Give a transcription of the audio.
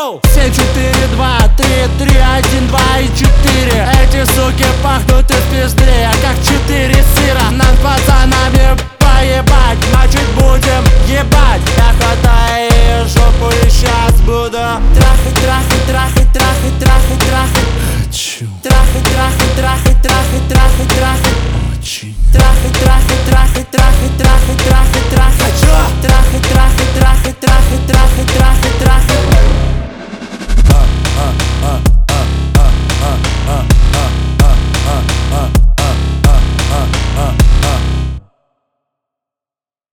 Йоу! 7, 4, 2, 3, 3, 1, 2 и 4. Эти суки пахнут из пизды, как 4 сыра. Нам с пацанами поебать, значит будем ебать. Я хватаю жопу и сейчас буду трахать, трахать, трахать, трахать, трахать, трахать. Трахать, трахать, трахать, трахать.